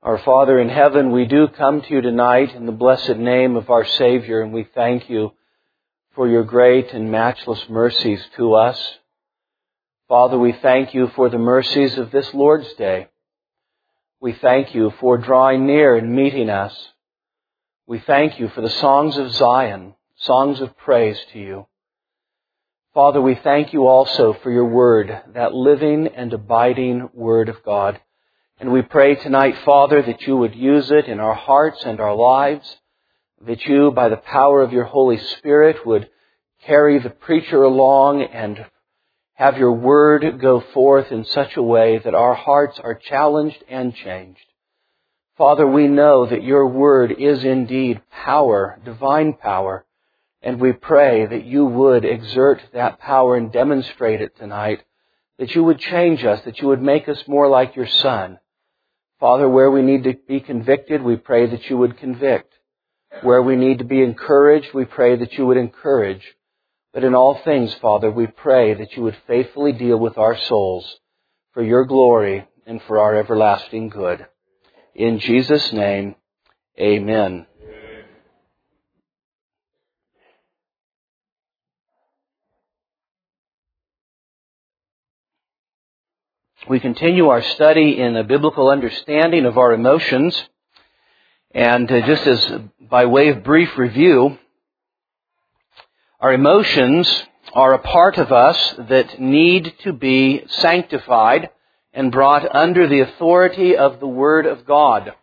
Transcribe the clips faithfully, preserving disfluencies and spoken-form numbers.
Our Father in heaven, we do come to you tonight in the blessed name of our Savior, and we thank you for your great and matchless mercies to us. Father, we thank you for the mercies of this Lord's Day. We thank you for drawing near and meeting us. We thank you for the songs of Zion, songs of praise to you. Father, we thank you also for your word, that living and abiding word of God. And we pray tonight, Father, that you would use it in our hearts and our lives, that you, by the power of your Holy Spirit, would carry the preacher along and have your word go forth in such a way that our hearts are challenged and changed. Father, we know that your word is indeed power, divine power, and we pray that you would exert that power and demonstrate it tonight, that you would change us, that you would make us more like your Son. Father, where we need to be convicted, we pray that you would convict. Where we need to be encouraged, we pray that you would encourage. But in all things, Father, we pray that you would faithfully deal with our souls for your glory and for our everlasting good. In Jesus' name, amen. We continue our study in a biblical understanding of our emotions. And uh, just as by way of brief review, our emotions are a part of us that need to be sanctified and brought under the authority of the Word of God.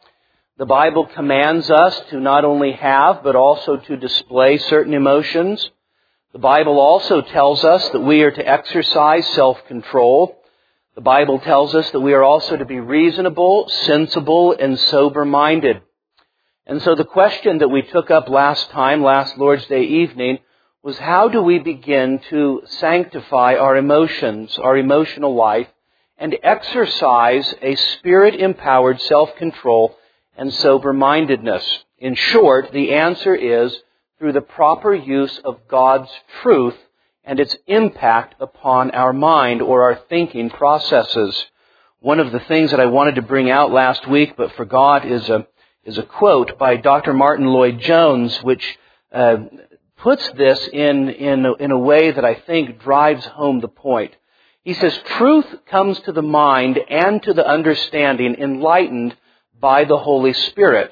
The Bible commands us to not only have, but also to display certain emotions. The Bible also tells us that we are to exercise self-control. The Bible tells us that we are also to be reasonable, sensible, and sober-minded. And so the question that we took up last time, last Lord's Day evening, was how do we begin to sanctify our emotions, our emotional life, and exercise a Spirit-empowered self-control and sober-mindedness? In short, the answer is through the proper use of God's truth and its impact upon our mind or our thinking processes. One of the things that I wanted to bring out last week but forgot is a is a quote by Doctor Martin Lloyd-Jones, which uh, puts this in in a, in a way that I think drives home the point. He says, "Truth comes to the mind and to the understanding enlightened by the Holy Spirit.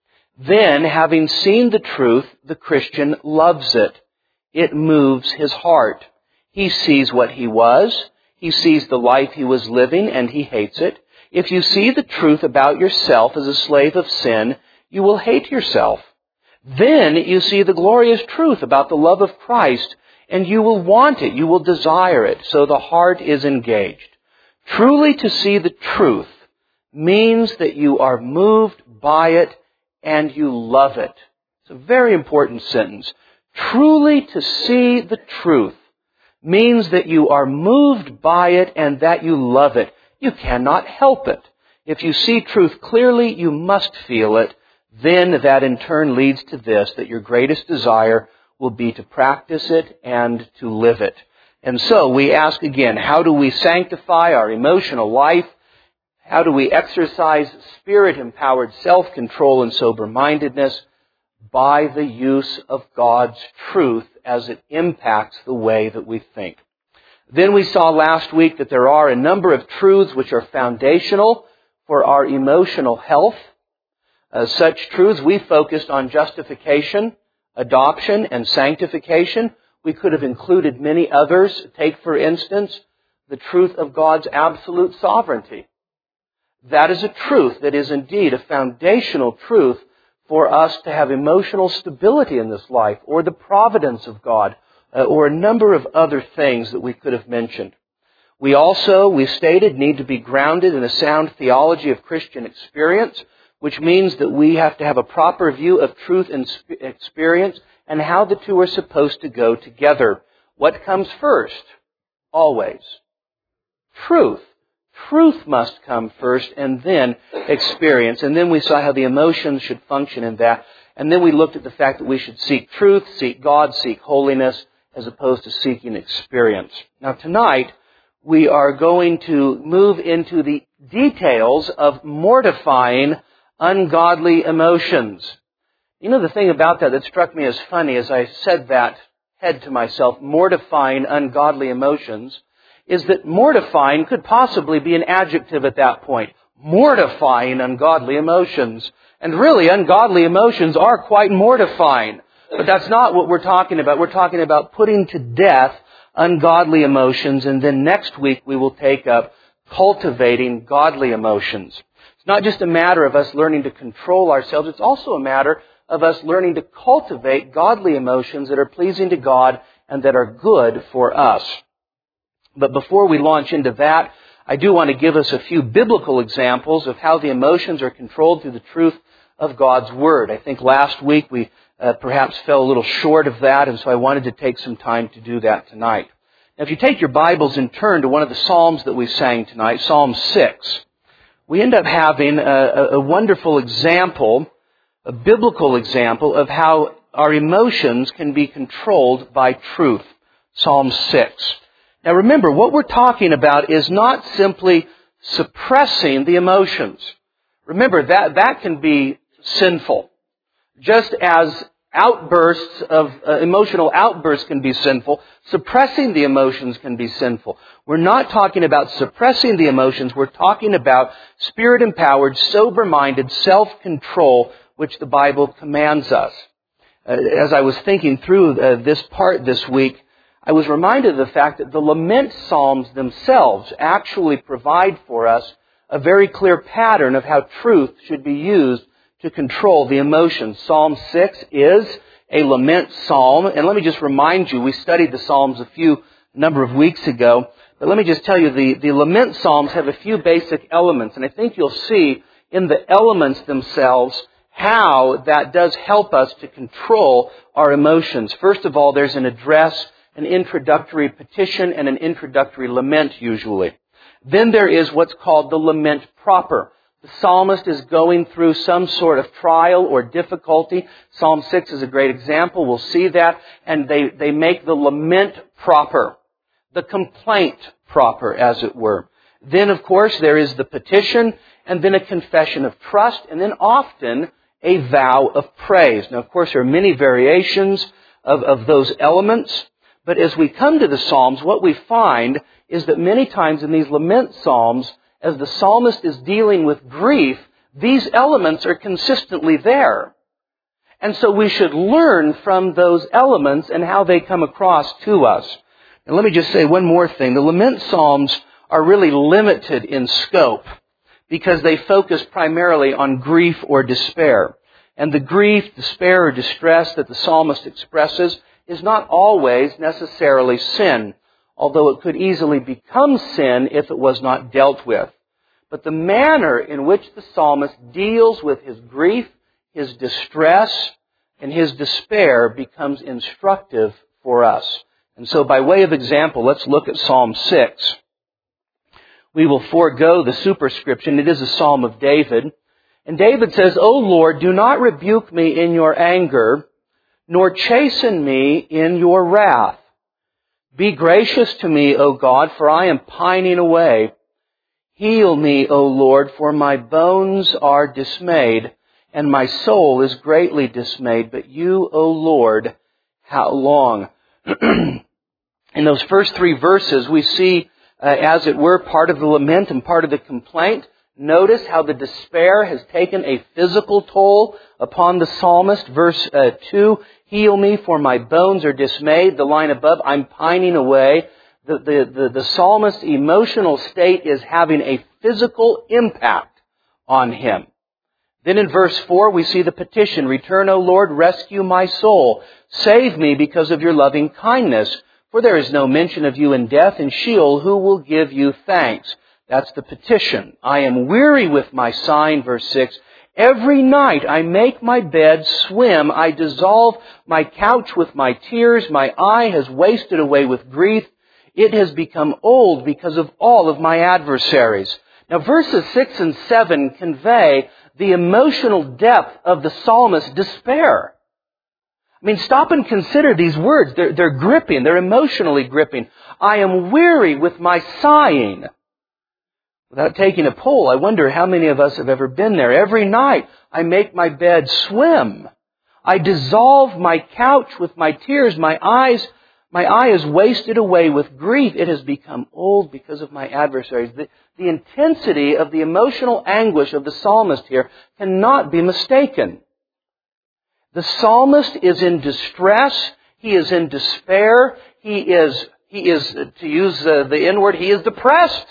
Then, having seen the truth, the Christian loves it. It moves his heart. He sees what he was. He sees the life he was living, and he hates it. If you see the truth about yourself as a slave of sin, you will hate yourself. Then you see the glorious truth about the love of Christ, and you will want it. You will desire it. So the heart is engaged. Truly to see the truth means that you are moved by it and you love it." It's a very important sentence. Truly to see the truth means that you are moved by it and that you love it. You cannot help it. If you see truth clearly, you must feel it. Then that in turn leads to this, that your greatest desire will be to practice it and to live it. And so we ask again, how do we sanctify our emotional life? How do we exercise Spirit-empowered self-control and sober-mindedness? By the use of God's truth as it impacts the way that we think. Then we saw last week that there are a number of truths which are foundational for our emotional health. As such truths, we focused on justification, adoption, and sanctification. We could have included many others. Take, for instance, the truth of God's absolute sovereignty. That is a truth that is indeed a foundational truth for us to have emotional stability in this life, or the providence of God, uh, or a number of other things that we could have mentioned. We also, we stated, need to be grounded in a sound theology of Christian experience, which means that we have to have a proper view of truth and experience and how the two are supposed to go together. What comes first? Always. Truth. Truth must come first and then experience. And then we saw how the emotions should function in that. And then we looked at the fact that we should seek truth, seek God, seek holiness, as opposed to seeking experience. Now tonight, we are going to move into the details of mortifying ungodly emotions. You know, the thing about that that struck me as funny as I said that, head to myself, mortifying ungodly emotions, is that mortifying could possibly be an adjective at that point. Mortifying ungodly emotions. And really, ungodly emotions are quite mortifying. But that's not what we're talking about. We're talking about putting to death ungodly emotions, and then next week we will take up cultivating godly emotions. It's not just a matter of us learning to control ourselves, it's also a matter of us learning to cultivate godly emotions that are pleasing to God and that are good for us. But before we launch into that, I do want to give us a few biblical examples of how the emotions are controlled through the truth of God's Word. I think last week we uh, perhaps fell a little short of that, and so I wanted to take some time to do that tonight. Now, if you take your Bibles and turn to one of the Psalms that we sang tonight, Psalm six, we end up having a, a wonderful example, a biblical example of how our emotions can be controlled by truth. Psalm six. Now remember, what we're talking about is not simply suppressing the emotions. Remember, that, that can be sinful. Just as outbursts of uh, emotional outbursts can be sinful, suppressing the emotions can be sinful. We're not talking about suppressing the emotions. We're talking about Spirit-empowered, sober-minded self-control, which the Bible commands us. Uh, as I was thinking through uh, this part this week, I was reminded of the fact that the lament psalms themselves actually provide for us a very clear pattern of how truth should be used to control the emotions. Psalm six is a lament psalm, and let me just remind you, we studied the Psalms a few number of weeks ago, but let me just tell you, the, the lament psalms have a few basic elements, and I think you'll see in the elements themselves how that does help us to control our emotions. First of all, there's an address, an introductory petition, and an introductory lament usually. Then there is what's called the lament proper. The psalmist is going through some sort of trial or difficulty. Psalm six is a great example. We'll see that. And they, they make the lament proper, the complaint proper, as it were. Then, of course, there is the petition, and then a confession of trust, and then often a vow of praise. Now, of course, there are many variations of, of those elements. But as we come to the Psalms, what we find is that many times in these lament psalms, as the psalmist is dealing with grief, these elements are consistently there. And so we should learn from those elements and how they come across to us. And let me just say one more thing. The lament psalms are really limited in scope because they focus primarily on grief or despair. And the grief, despair, or distress that the psalmist expresses is not always necessarily sin, although it could easily become sin if it was not dealt with. But the manner in which the psalmist deals with his grief, his distress, and his despair becomes instructive for us. And so by way of example, let's look at Psalm six. We will forego the superscription. It is a psalm of David. And David says, "O Lord, do not rebuke me in your anger, nor chasten me in your wrath. Be gracious to me, O God, for I am pining away. Heal me, O Lord, for my bones are dismayed, and my soul is greatly dismayed. But you, O Lord, how long?" In those first three verses, we see, uh, as it were, part of the lament and part of the complaint. Notice how the despair has taken a physical toll upon the psalmist. Verse uh, two, "Heal me, for my bones are dismayed." The line above, "I'm pining away." The, the, the, the psalmist's emotional state is having a physical impact on him. Then in verse four, we see the petition, "Return, O Lord, rescue my soul. Save me because of your loving kindness. For there is no mention of you in death, and Sheol, who will give you thanks?" That's the petition. "I am weary with my sighing," verse six. "Every night I make my bed swim. I dissolve my couch with my tears. My eye has wasted away with grief. It has become old because of all of my adversaries." Now verses six and seven convey the emotional depth of the psalmist's despair. I mean, stop and consider these words. They're, they're gripping. They're emotionally gripping. "I am weary with my sighing." Without taking a poll, I wonder how many of us have ever been there. Every night, I make my bed swim. I dissolve my couch with my tears. My eyes, my eye is wasted away with grief. It has become old because of my adversaries. The, the intensity of the emotional anguish of the psalmist here cannot be mistaken. The psalmist is in distress. He is in despair. He is, he is, to use uh, the N word, he is depressed.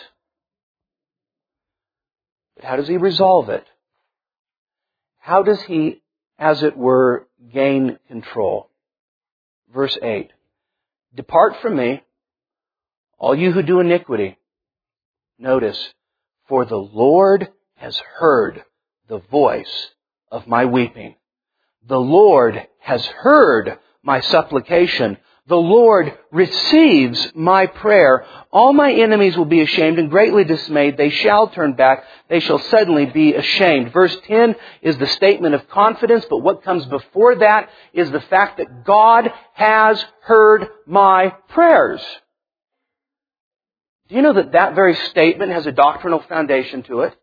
But how does he resolve it? How does he, as it were, gain control? Verse eight. Depart from me, all you who do iniquity. Notice, for the Lord has heard the voice of my weeping. The Lord has heard my supplication. The Lord receives my prayer. All my enemies will be ashamed and greatly dismayed. They shall turn back. They shall suddenly be ashamed. Verse ten is the statement of confidence, but what comes before that is the fact that God has heard my prayers. Do you know that that very statement has a doctrinal foundation to it?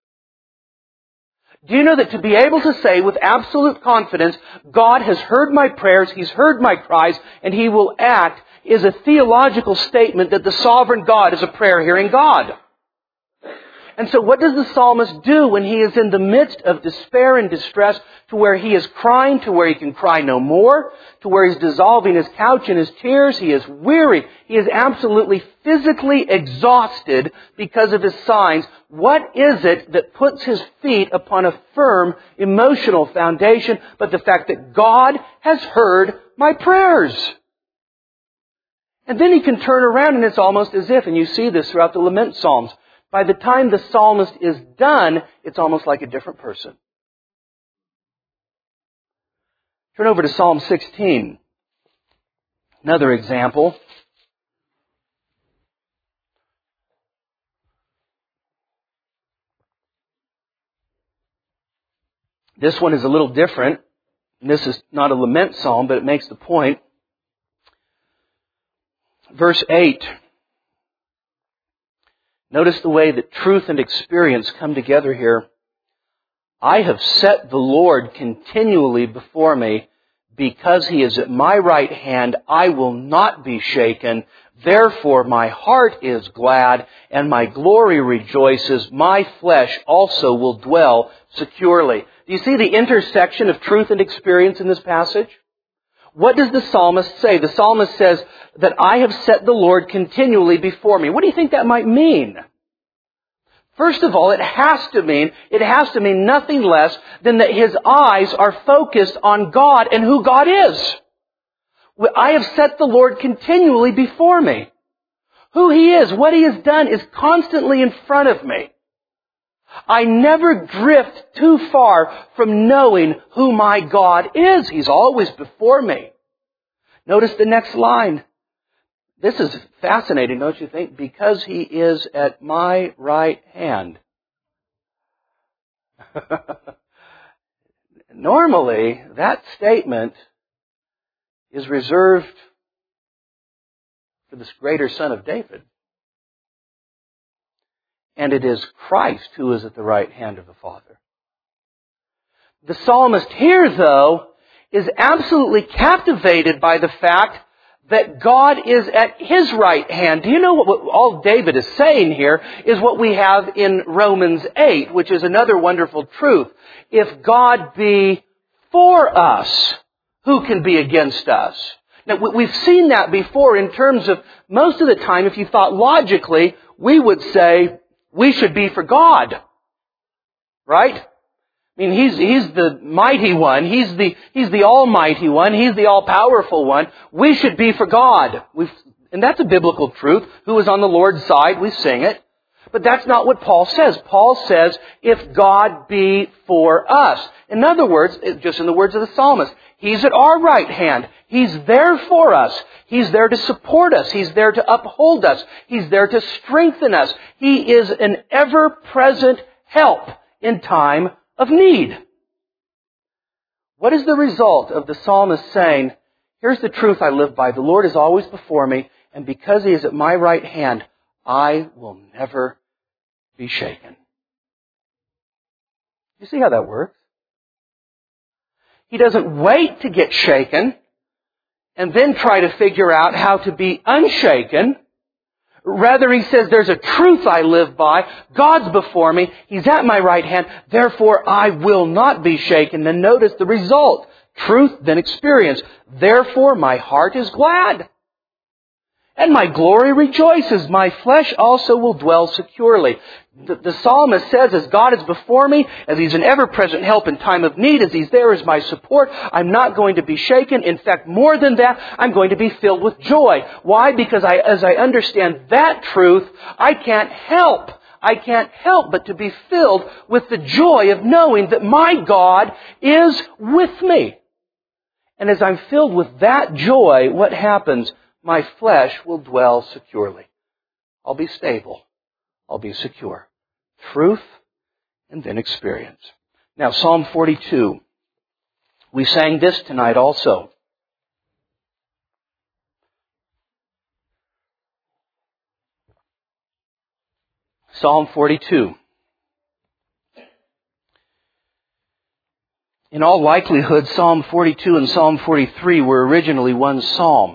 Do you know that to be able to say with absolute confidence, God has heard my prayers, He's heard my cries, and He will act, is a theological statement that the sovereign God is a prayer-hearing God. And so what does the psalmist do when he is in the midst of despair and distress, to where he is crying, to where he can cry no more, to where he's dissolving his couch in his tears, he is weary, he is absolutely physically exhausted because of his signs? What is it that puts his feet upon a firm emotional foundation but the fact that God has heard my prayers? And then he can turn around and it's almost as if, and you see this throughout the lament psalms, by the time the psalmist is done, it's almost like a different person. Turn over to Psalm sixteen. Another example. This one is a little different. This is not a lament psalm, but it makes the point. Verse eight. Notice the way that truth and experience come together here. I have set the Lord continually before me. Because He is at my right hand, I will not be shaken. Therefore my heart is glad, and my glory rejoices. My flesh also will dwell securely. Do you see the intersection of truth and experience in this passage? What does the psalmist say? The psalmist says that I have set the Lord continually before me. What do you think that might mean? First of all, it has to mean, it has to mean nothing less than that his eyes are focused on God and who God is. I have set the Lord continually before me. Who He is, what He has done is constantly in front of me. I never drift too far from knowing who my God is. He's always before me. Notice the next line. This is fascinating, don't you think? Because He is at my right hand. Normally, that statement is reserved for this greater Son of David. And it is Christ who is at the right hand of the Father. The psalmist here, though, is absolutely captivated by the fact that God is at His right hand. Do you know what, what all David is saying here is what we have in Romans eight, which is another wonderful truth. If God be for us, who can be against us? Now, we've seen that before in terms of, most of the time, if you thought logically, we would say, we should be for God. Right? I mean, He's, He's the mighty one. He's the, He's the almighty one. He's the all-powerful one. We should be for God. We've, and that's a biblical truth. Who is on the Lord's side? We sing it. But that's not what Paul says. Paul says, if God be for us. In other words, just in the words of the psalmist, He's at our right hand. He's there for us. He's there to support us. He's there to uphold us. He's there to strengthen us. He is an ever-present help in time of need. What is the result of the psalmist saying, here's the truth I live by. The Lord is always before me, and because He is at my right hand, I will never be shaken. You see how that works? He doesn't wait to get shaken and then try to figure out how to be unshaken. Rather, he says, there's a truth I live by. God's before me. He's at my right hand. Therefore, I will not be shaken. And notice the result. Truth, then experience. Therefore, my heart is glad. And my glory rejoices. My flesh also will dwell securely. The, the psalmist says, as God is before me, as He's an ever-present help in time of need, as He's there as my support, I'm not going to be shaken. In fact, more than that, I'm going to be filled with joy. Why? Because I, as I understand that truth, I can't help. I can't help but to be filled with the joy of knowing that my God is with me. And as I'm filled with that joy, what happens? My flesh will dwell securely. I'll be stable. I'll be secure. Truth and then experience. Now, Psalm forty-two. We sang this tonight also. Psalm forty-two. In all likelihood, Psalm forty-two and Psalm forty-three were originally one psalm.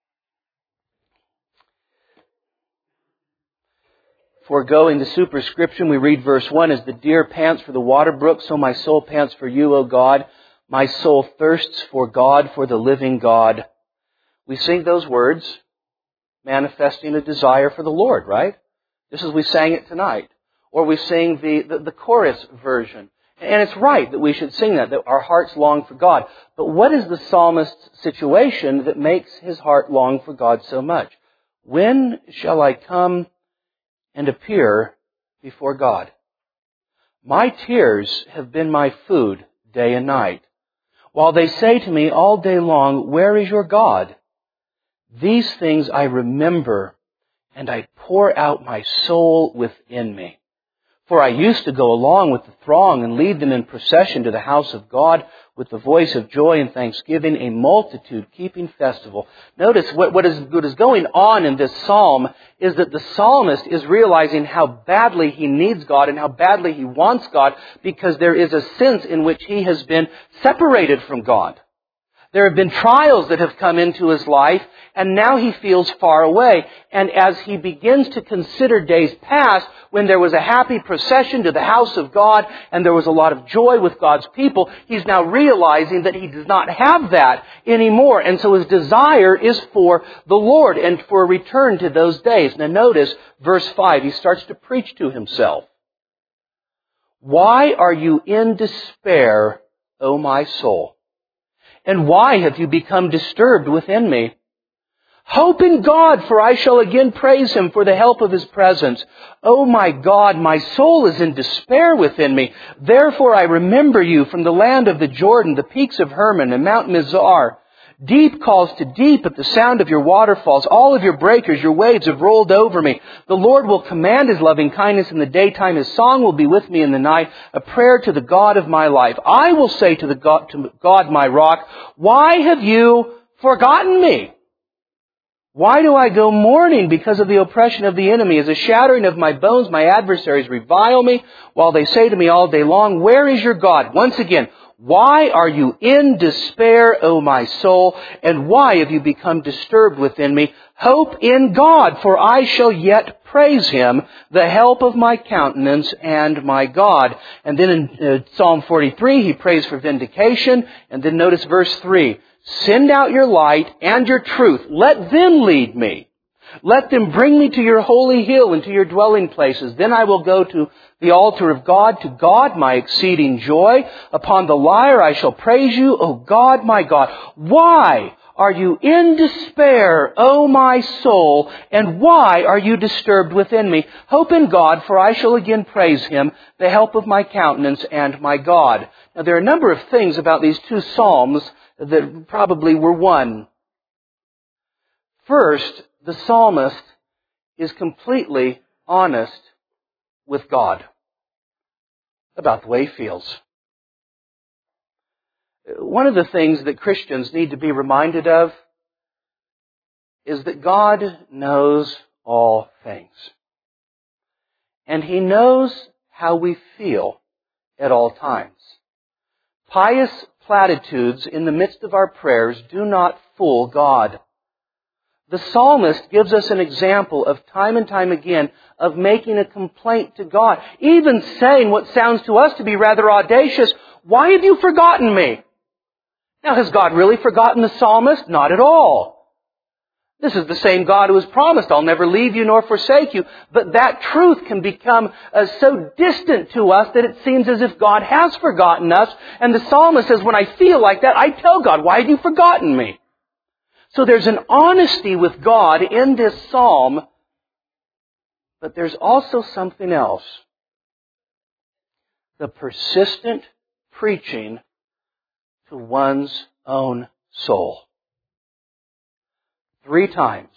Foregoing the superscription, we read verse one, as the deer pants for the water brook, so my soul pants for you, O God. My soul thirsts for God, for the living God. We sing those words, manifesting a desire for the Lord, right? Just as we sang it tonight. Or we sing the, the, the chorus version. And it's right that we should sing that, that our hearts long for God. But what is the psalmist's situation that makes his heart long for God so much? When shall I come and appear before God? My tears have been my food day and night, while they say to me all day long, where is your God? These things I remember, and I pour out my soul within me. For I used to go along with the throng and lead them in procession to the house of God with the voice of joy and thanksgiving, a multitude keeping festival. Notice what, what, is, what is going on in this psalm is that the psalmist is realizing how badly he needs God and how badly he wants God, because there is a sense in which he has been separated from God. There have been trials that have come into his life, and now he feels far away. And as he begins to consider days past, when there was a happy procession to the house of God, and there was a lot of joy with God's people, he's now realizing that he does not have that anymore. And so his desire is for the Lord and for a return to those days. Now notice verse five, he starts to preach to himself. Why are you in despair, O my soul? And why have you become disturbed within me? Hope in God, for I shall again praise Him for the help of His presence. O my God, my soul is in despair within me. Therefore I remember you from the land of the Jordan, the peaks of Hermon and Mount Mizar. Deep calls to deep at the sound of your waterfalls. All of your breakers, your waves have rolled over me. The Lord will command His loving kindness in the daytime. His song will be with me in the night, a prayer to the God of my life. I will say to the God, to God my rock, why have you forgotten me? Why do I go mourning because of the oppression of the enemy? As a shattering of my bones, my adversaries revile me, while they say to me all day long, where is your God? Once again, why are you in despair, O my soul? And why have you become disturbed within me? Hope in God, for I shall yet praise Him, the help of my countenance and my God. And then in uh, Psalm forty-three, he prays for vindication. And then notice verse three. Send out your light and your truth. Let them lead me. Let them bring me to your holy hill and to your dwelling places. Then I will go to the altar of God, to God my exceeding joy. Upon the lyre I shall praise you, O God, my God. Why are you in despair, O my soul? And why are you disturbed within me? Hope in God, for I shall again praise Him, the help of my countenance and my God. Now there are a number of things about these two psalms that probably were one. First, the psalmist is completely honest with God about the way he feels. One of the things that Christians need to be reminded of is that God knows all things. and He knows how we feel at all times. Pious platitudes in the midst of our prayers do not fool God. The psalmist gives us an example of time and time again of making a complaint to God, even saying what sounds to us to be rather audacious, "Why have you forgotten me?" Now, has God really forgotten the psalmist? Not at all. This is the same God who has promised, "I'll never leave you nor forsake you." But that truth can become uh, so distant to us that it seems as if God has forgotten us. And the psalmist says, when I feel like that, I tell God, "Why have you forgotten me?" So there's an honesty with God in this psalm, but there's also something else. The persistent preaching to one's own soul. Three times.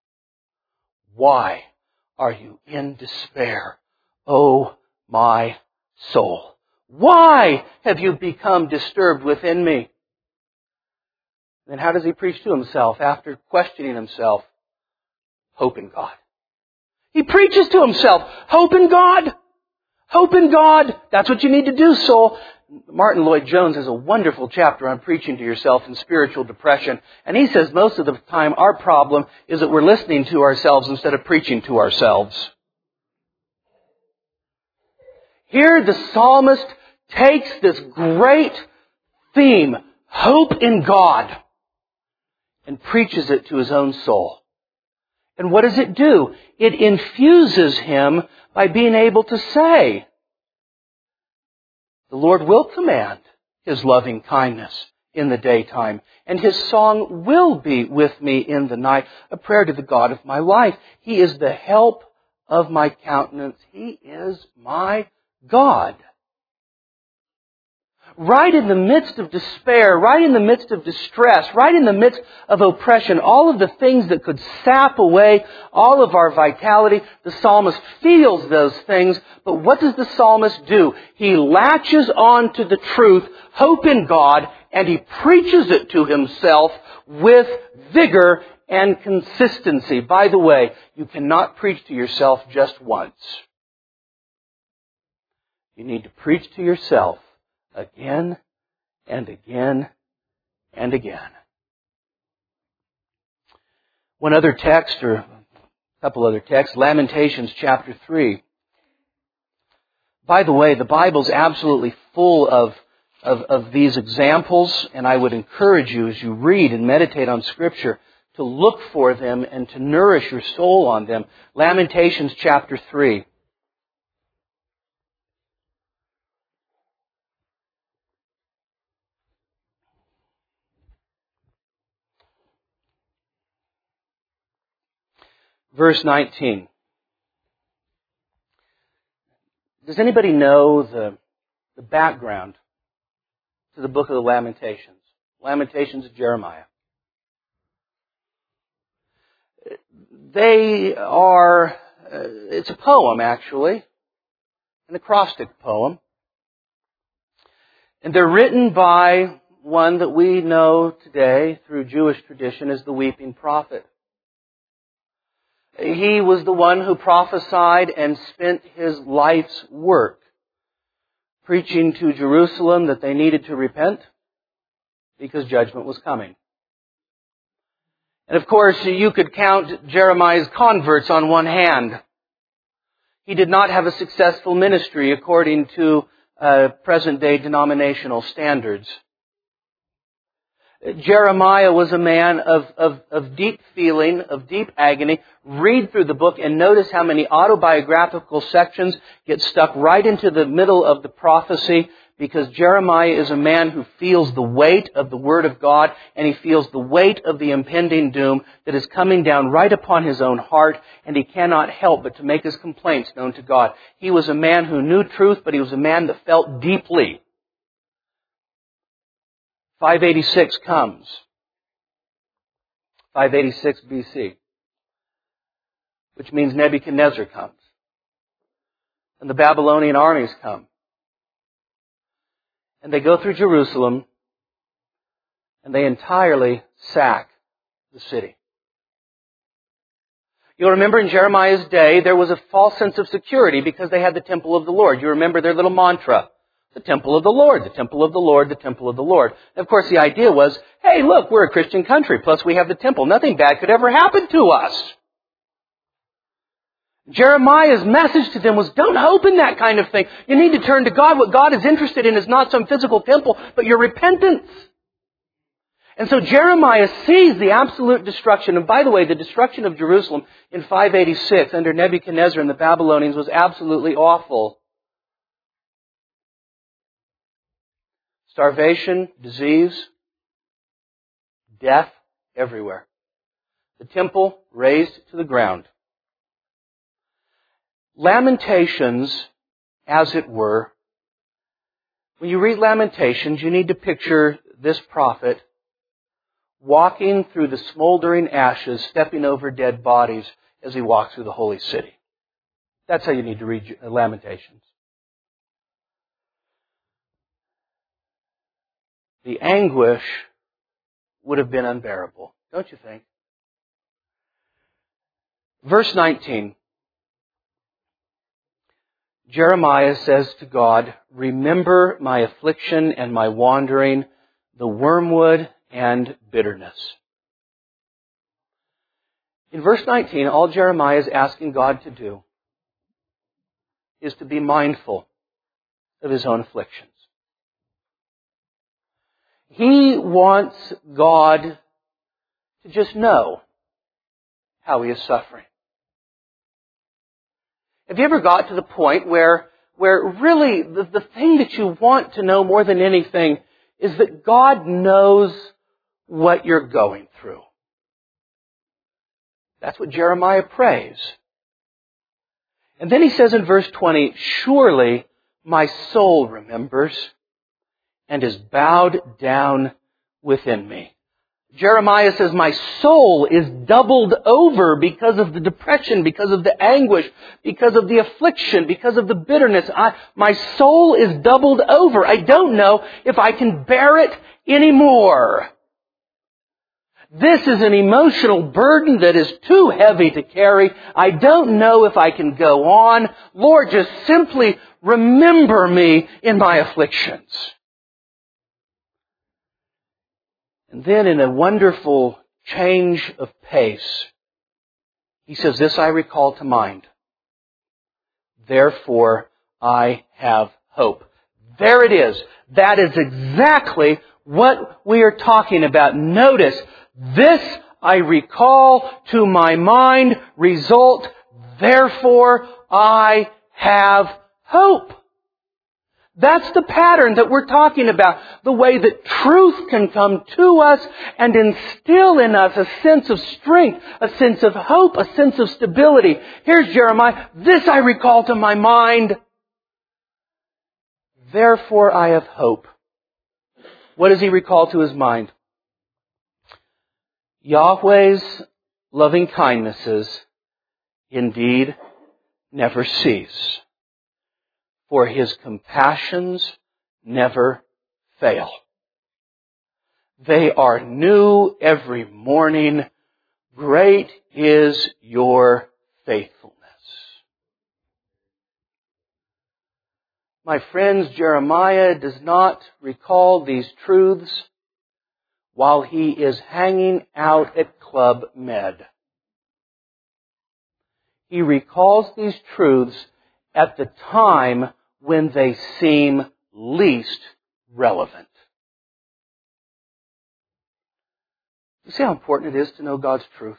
"Why are you in despair, O my soul? Why have you become disturbed within me?" Then how does he preach to himself after questioning himself? Hope in God. He preaches to himself, hope in God. Hope in God. That's what you need to do, soul. Martin Lloyd-Jones has a wonderful chapter on preaching to yourself and spiritual depression. And he says most of the time our problem is that we're listening to ourselves instead of preaching to ourselves. Here the psalmist takes this great theme, hope in God, and preaches it to his own soul. And what does it do? It infuses him by being able to say, the Lord will command His loving kindness in the daytime, and His song will be with me in the night, a prayer to the God of my life. He is the help of my countenance. He is my God. Right in the midst of despair, right in the midst of distress, right in the midst of oppression, all of the things that could sap away all of our vitality, the psalmist feels those things, but what does the psalmist do? He latches on to the truth, hope in God, and he preaches it to himself with vigor and consistency. By the way, you cannot preach to yourself just once. You need to preach to yourself again and again and again. One other text, or a couple other texts, Lamentations chapter three. By the way, the Bible's absolutely full of, of, of these examples, and I would encourage you as you read and meditate on Scripture to look for them and to nourish your soul on them. Lamentations chapter three. Verse nineteen. Does anybody know the, the background to the book of the Lamentations? Lamentations of Jeremiah. They are, uh, it's a poem actually, an acrostic poem. And they're written by one that we know today through Jewish tradition as the weeping prophet. He was the one who prophesied and spent his life's work preaching to Jerusalem that they needed to repent because judgment was coming. And of course, you could count Jeremiah's converts on one hand. He did not have a successful ministry according to uh, present-day denominational standards. Jeremiah was a man of, of, of deep feeling, of deep agony. Read through the book and notice how many autobiographical sections get stuck right into the middle of the prophecy, because Jeremiah is a man who feels the weight of the Word of God, and he feels the weight of the impending doom that is coming down right upon his own heart, and he cannot help but to make his complaints known to God. He was a man who knew truth, but he was a man that felt deeply. five eighty-six comes. five eighty-six B C. Which means Nebuchadnezzar comes. And the Babylonian armies come. And they go through Jerusalem and they entirely sack the city. You'll remember in Jeremiah's day, there was a false sense of security because they had the temple of the Lord. You remember their little mantra, the temple of the Lord, the temple of the Lord, the temple of the Lord. And of course, the idea was, hey, look, we're a Christian country, plus we have the temple. Nothing bad could ever happen to us. Jeremiah's message to them was, don't hope in that kind of thing. You need to turn to God. What God is interested in is not some physical temple, but your repentance. And so Jeremiah sees the absolute destruction. And by the way, the destruction of Jerusalem in five eighty-six under Nebuchadnezzar and the Babylonians was absolutely awful. Starvation, disease, death everywhere. The temple razed to the ground. Lamentations, as it were. When you read Lamentations, you need to picture this prophet walking through the smoldering ashes, stepping over dead bodies as he walks through the holy city. That's how you need to read Lamentations. The anguish would have been unbearable, don't you think? Verse nineteen. Jeremiah says to God, remember my affliction and my wandering, the wormwood and bitterness. In verse nineteen, all Jeremiah is asking God to do is to be mindful of his own afflictions. He wants God to just know how he is suffering. Have you ever got to the point where, where really the, the thing that you want to know more than anything is that God knows what you're going through? That's what Jeremiah prays. And then he says in verse twenty, surely my soul remembers and is bowed down within me. Jeremiah says, my soul is doubled over because of the depression, because of the anguish, because of the affliction, because of the bitterness. I, my soul is doubled over. I don't know if I can bear it anymore. This is an emotional burden that is too heavy to carry. I don't know if I can go on. Lord, just simply remember me in my afflictions. And then in a wonderful change of pace, he says, this I recall to mind. Therefore, I have hope. There it is. That is exactly what we are talking about. Notice, this I recall to my mind, result, therefore I have hope. That's the pattern that we're talking about. The way that truth can come to us and instill in us a sense of strength, a sense of hope, a sense of stability. Here's Jeremiah. This I recall to my mind. Therefore I have hope. What does he recall to his mind? Yahweh's loving kindnesses indeed never cease, for his compassions never fail. They are new every morning. Great is your faithfulness. My friends, Jeremiah does not recall these truths while he is hanging out at Club Med. He recalls these truths at the time when they seem least relevant. You see how important it is to know God's truth?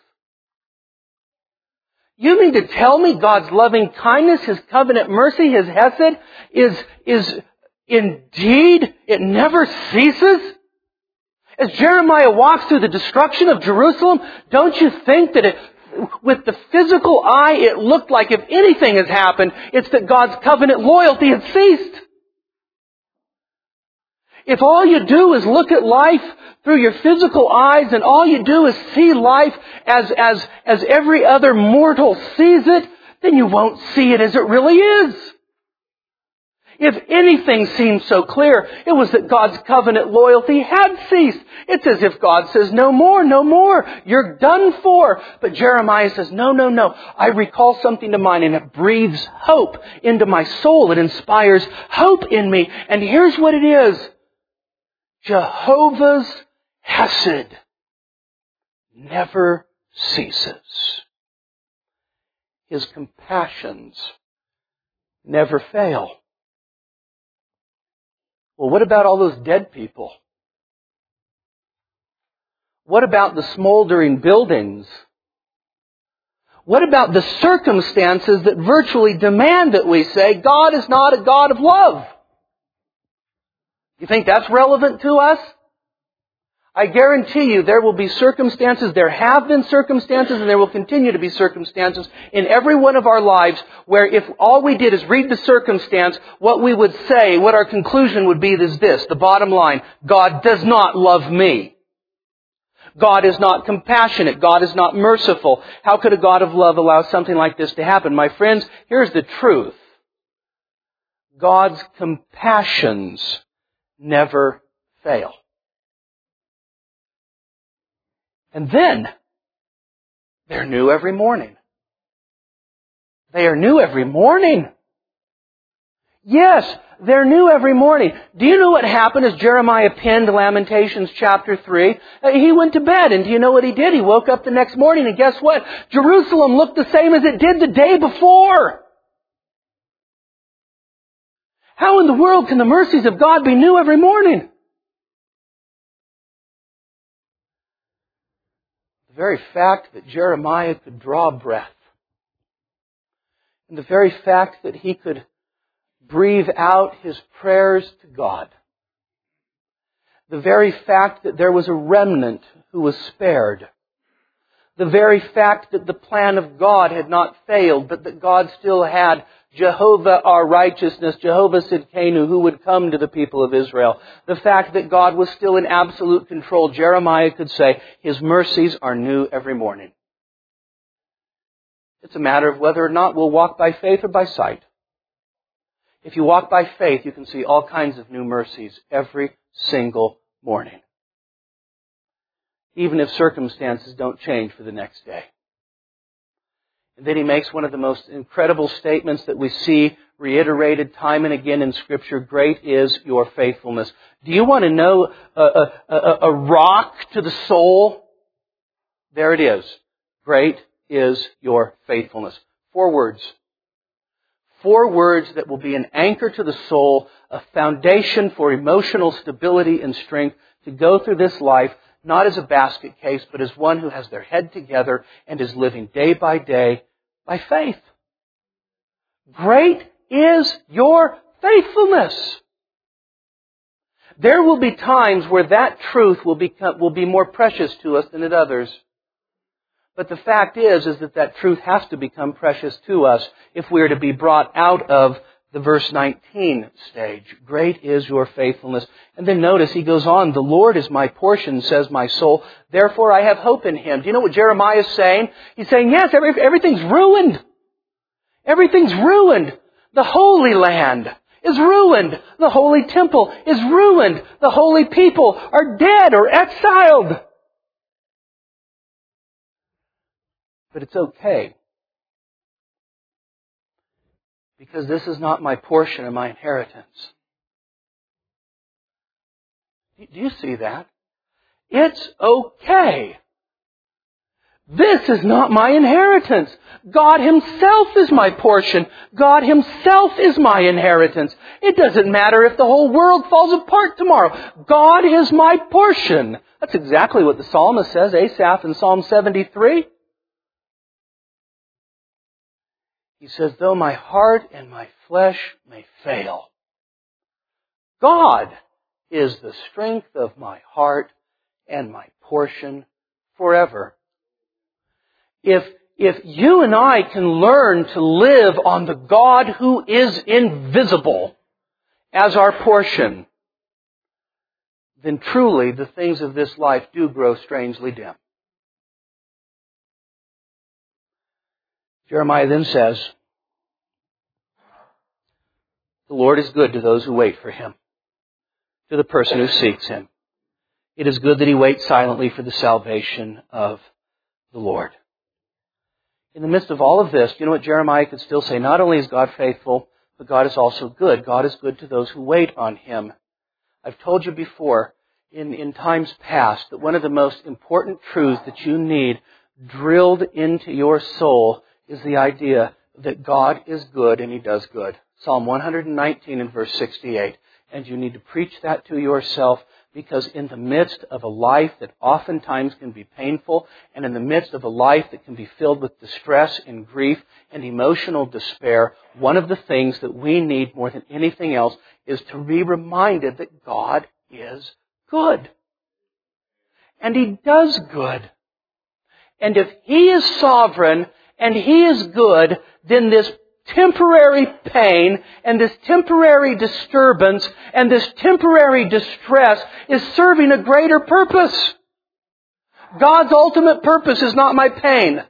You mean to tell me God's loving kindness, His covenant mercy, His hesed is, is indeed, it never ceases? As Jeremiah walks through the destruction of Jerusalem, don't you think that it, with the physical eye, it looked like if anything has happened, it's that God's covenant loyalty had ceased? If all you do is look at life through your physical eyes and all you do is see life as, as, as every other mortal sees it, then you won't see it as it really is. If anything seemed so clear, it was that God's covenant loyalty had ceased. It's as if God says, no more, no more. You're done for. But Jeremiah says, no, no, no. I recall something to mind, and it breathes hope into my soul. It inspires hope in me. And here's what it is. Jehovah's Hesed never ceases. His compassions never fail. Well, what about all those dead people? What about the smoldering buildings? What about the circumstances that virtually demand that we say, God is not a God of love? You think that's relevant to us? I guarantee you there will be circumstances, there have been circumstances, and there will continue to be circumstances in every one of our lives where if all we did is read the circumstance, what we would say, what our conclusion would be is this, the bottom line, God does not love me. God is not compassionate. God is not merciful. How could a God of love allow something like this to happen? My friends, here's the truth. God's compassions never fail. And then, they're new every morning. They are new every morning. Yes, they're new every morning. Do you know what happened as Jeremiah penned Lamentations chapter three? He went to bed, and do you know what he did? He woke up the next morning, and guess what? Jerusalem looked the same as it did the day before. How in the world can the mercies of God be new every morning? The very fact that Jeremiah could draw breath, and the very fact that he could breathe out his prayers to God, the very fact that there was a remnant who was spared, the very fact that the plan of God had not failed, but that God still had Jehovah our righteousness, Jehovah Sidkenu, who would come to the people of Israel. The fact that God was still in absolute control. Jeremiah could say, His mercies are new every morning. It's a matter of whether or not we'll walk by faith or by sight. If you walk by faith, you can see all kinds of new mercies every single morning. Even if circumstances don't change for the next day. And then he makes one of the most incredible statements that we see reiterated time and again in Scripture. Great is your faithfulness. Do you want to know a, a, a, a rock to the soul? There it is. Great is your faithfulness. Four words. Four words that will be an anchor to the soul, a foundation for emotional stability and strength to go through this life, not as a basket case, but as one who has their head together and is living day by day by faith. Great is your faithfulness. There will be times where that truth will become, will be more precious to us than at others. But the fact is, is that that truth has to become precious to us if we are to be brought out of the verse nineteen stage. Great is your faithfulness. And then notice he goes on, the Lord is my portion, says my soul. Therefore I have hope in Him. Do you know what Jeremiah is saying? He's saying, yes, every, everything's ruined. Everything's ruined. The Holy Land is ruined. The Holy Temple is ruined. The holy people are dead or exiled. But it's okay. Because this is not my portion and my inheritance. Do you see that? It's okay. This is not my inheritance. God Himself is my portion. God Himself is my inheritance. It doesn't matter if the whole world falls apart tomorrow. God is my portion. That's exactly what the psalmist says, Asaph in Psalm seventy-three. He says, though my heart and my flesh may fail, God is the strength of my heart and my portion forever. If, if you and I can learn to live on the God who is invisible as our portion, then truly the things of this life do grow strangely dim. Jeremiah then says, The Lord is good to those who wait for Him, to the person who seeks Him. It is good that he waits silently for the salvation of the Lord. In the midst of all of this, you know what Jeremiah could still say? Not only is God faithful, but God is also good. God is good to those who wait on Him. I've told you before, in, in times past, that one of the most important truths that you need drilled into your soul is the idea that God is good and He does good. Psalm one nineteen and verse sixty-eight. And you need to preach that to yourself, because in the midst of a life that oftentimes can be painful, and in the midst of a life that can be filled with distress and grief and emotional despair, one of the things that we need more than anything else is to be reminded that God is good. And He does good. And if He is sovereign and He is good, then this temporary pain and this temporary disturbance and this temporary distress is serving a greater purpose. God's ultimate purpose is not my pain.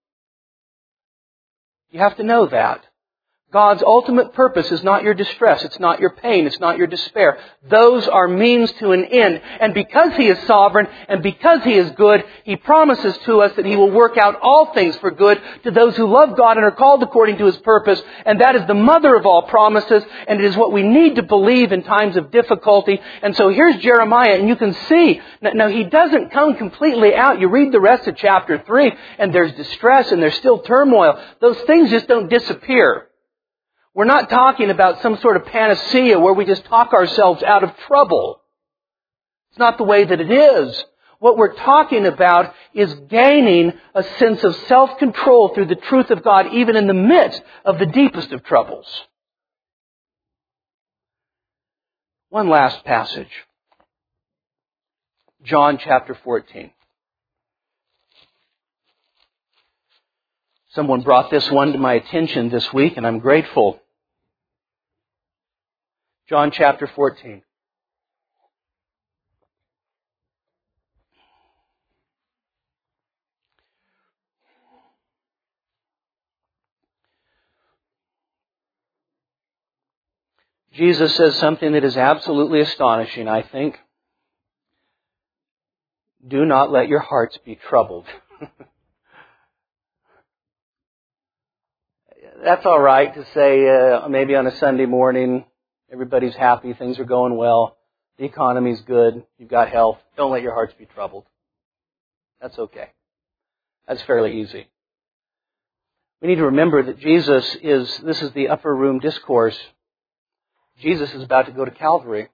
You have to know that. God's ultimate purpose is not your distress. It's not your pain. It's not your despair. Those are means to an end. And because He is sovereign and because He is good, He promises to us that He will work out all things for good to those who love God and are called according to His purpose. And that is the mother of all promises. And it is what we need to believe in times of difficulty. And so here's Jeremiah, and you can see, now he doesn't come completely out. You read the rest of chapter three, and there's distress and there's still turmoil. Those things just don't disappear. We're not talking about some sort of panacea where we just talk ourselves out of trouble. It's not the way that it is. What we're talking about is gaining a sense of self-control through the truth of God, even in the midst of the deepest of troubles. One last passage. John chapter fourteen. Someone brought this one to my attention this week, and I'm grateful. John chapter fourteen. Jesus says something that is absolutely astonishing, I think. Do not let your hearts be troubled. That's all right to say uh, maybe on a Sunday morning, everybody's happy, things are going well, the economy's good, you've got health. Don't let your hearts be troubled. That's okay. That's fairly easy. We need to remember that Jesus is, this is the upper room discourse. Jesus is about to go to Calvary.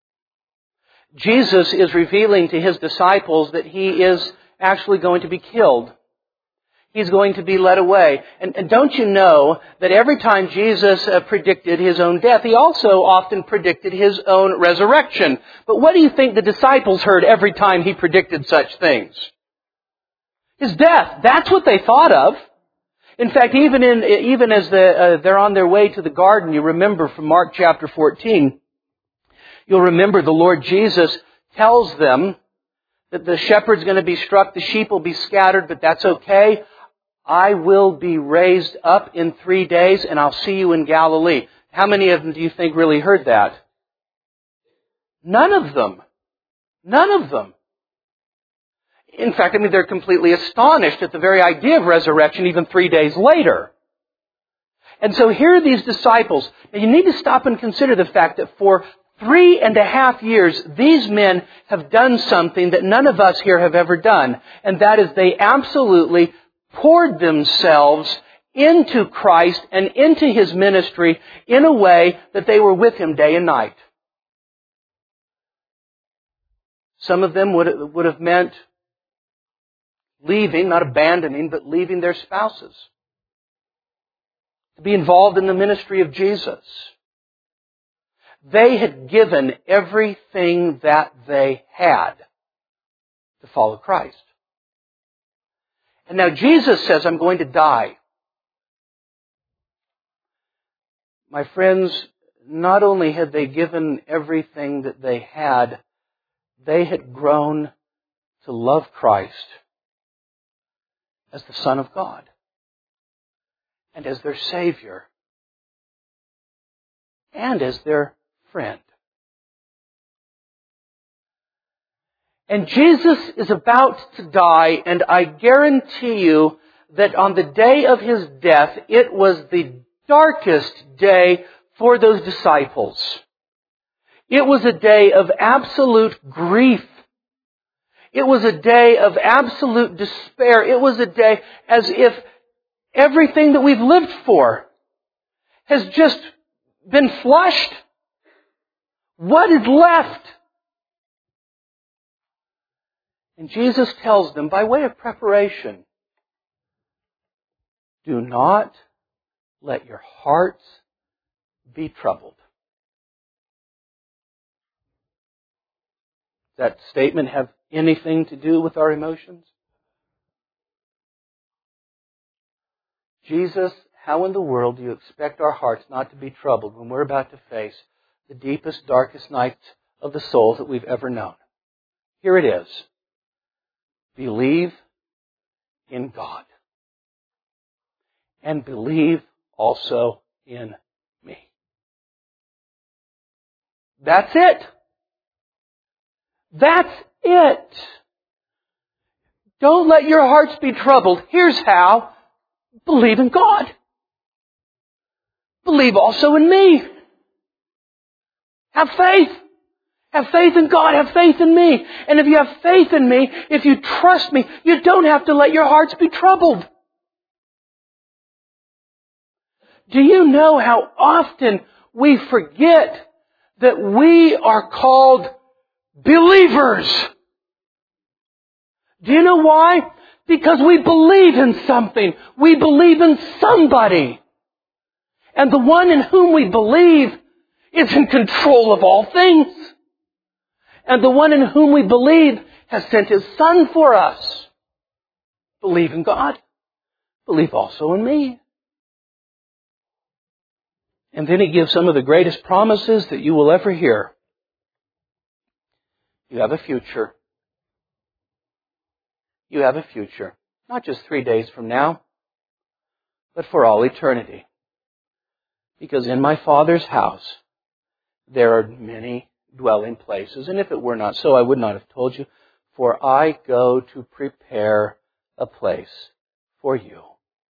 Jesus is revealing to His disciples that He is actually going to be killed. He's going to be led away. And, and don't you know that every time Jesus uh, predicted His own death, He also often predicted His own resurrection. But what do you think the disciples heard every time He predicted such things? His death. That's what they thought of. In fact, even in even as the, uh, they're on their way to the garden, you remember from Mark chapter fourteen, you'll remember the Lord Jesus tells them that the shepherd's going to be struck, the sheep will be scattered, but that's okay. I will be raised up in three days and I'll see you in Galilee. How many of them do you think really heard that? None of them. None of them. In fact, I mean, they're completely astonished at the very idea of resurrection even three days later. And so here are these disciples. Now you need to stop and consider the fact that for three and a half years, these men have done something that none of us here have ever done. And that is they absolutely poured themselves into Christ and into His ministry in a way that they were with Him day and night. Some of them would, would have meant leaving, not abandoning, but leaving their spouses. To be involved in the ministry of Jesus. They had given everything that they had to follow Christ. And now Jesus says, I'm going to die. My friends, not only had they given everything that they had, they had grown to love Christ as the Son of God and as their Savior. and as their friend. And Jesus is about to die, and I guarantee you that on the day of His death, it was the darkest day for those disciples. It was a day of absolute grief. It was a day of absolute despair. It was a day as if everything that we've lived for has just been flushed. What is left? And Jesus tells them, by way of preparation, do not let your hearts be troubled. Does that statement have anything to do with our emotions? Jesus, how in the world do you expect our hearts not to be troubled when we're about to face the deepest, darkest nights of the soul that we've ever known? Here it is. Believe in God. And believe also in me. That's it. That's it. Don't let your hearts be troubled. Here's how. Believe in God. Believe also in me. Have faith. Have faith in God. Have faith in me. And if you have faith in me, if you trust me, you don't have to let your hearts be troubled. Do you know how often we forget that we are called believers? Do you know why? Because we believe in something. We believe in somebody. And the one in whom we believe is in control of all things. And the one in whom we believe has sent His Son for us. Believe in God. Believe also in me. And then He gives some of the greatest promises that you will ever hear. You have a future. You have a future. Not just three days from now, but for all eternity. Because in my Father's house, there are many dwelling places. And if it were not so, I would not have told you. For I go to prepare a place for you.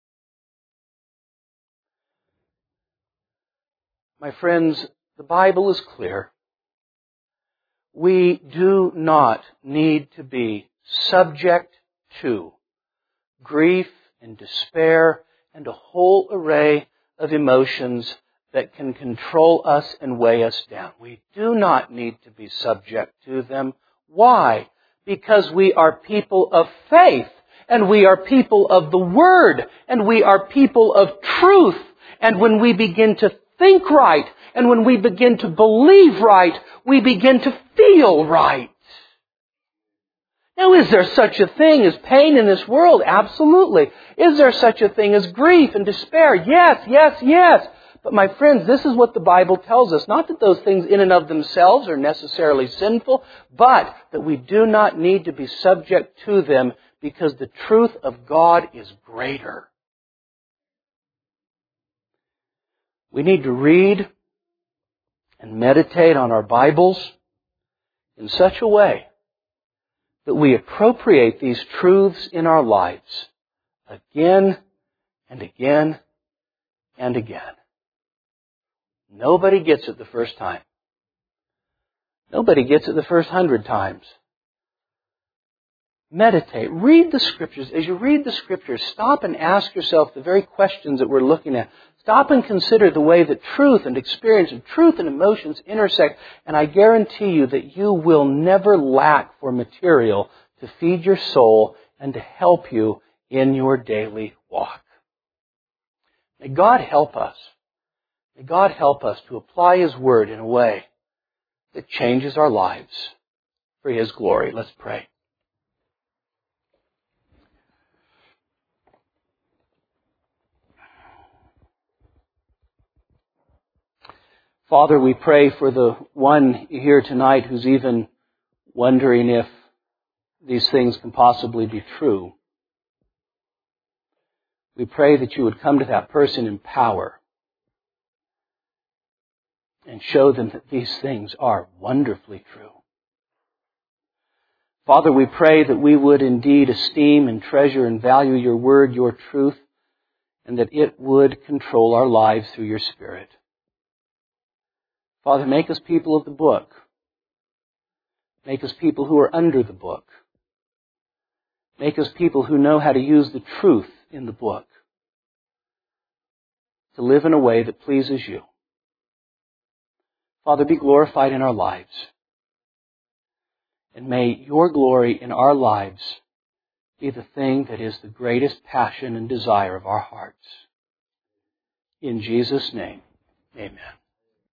My friends, the Bible is clear. We do not need to be subject to grief and despair and a whole array of emotions that can control us and weigh us down. We do not need to be subject to them. Why? Because we are people of faith, and we are people of the Word, and we are people of truth. And when we begin to think right, and when we begin to believe right, we begin to feel right. Now, is there such a thing as pain in this world? Absolutely. Is there such a thing as grief and despair? Yes, yes, yes. But my friends, this is what the Bible tells us. Not that those things in and of themselves are necessarily sinful, but that we do not need to be subject to them because the truth of God is greater. We need to read and meditate on our Bibles in such a way that we appropriate these truths in our lives again and again and again. Nobody gets it the first time. Nobody gets it the first hundred times. Meditate. Read the Scriptures. As you read the Scriptures, stop and ask yourself the very questions that we're looking at. Stop and consider the way that truth and experience and truth and emotions intersect. And I guarantee you that you will never lack for material to feed your soul and to help you in your daily walk. May God help us. May God help us to apply His Word in a way that changes our lives for His glory. Let's pray. Father, we pray for the one here tonight who's even wondering if these things can possibly be true. We pray that you would come to that person in power. and show them that these things are wonderfully true. Father, we pray that we would indeed esteem and treasure and value your word, your truth, and that it would control our lives through your Spirit. Father, make us people of the book. Make us people who are under the book. Make us people who know how to use the truth in the book to live in a way that pleases you. Father, be glorified in our lives. And may your glory in our lives be the thing that is the greatest passion and desire of our hearts. In Jesus' name, amen.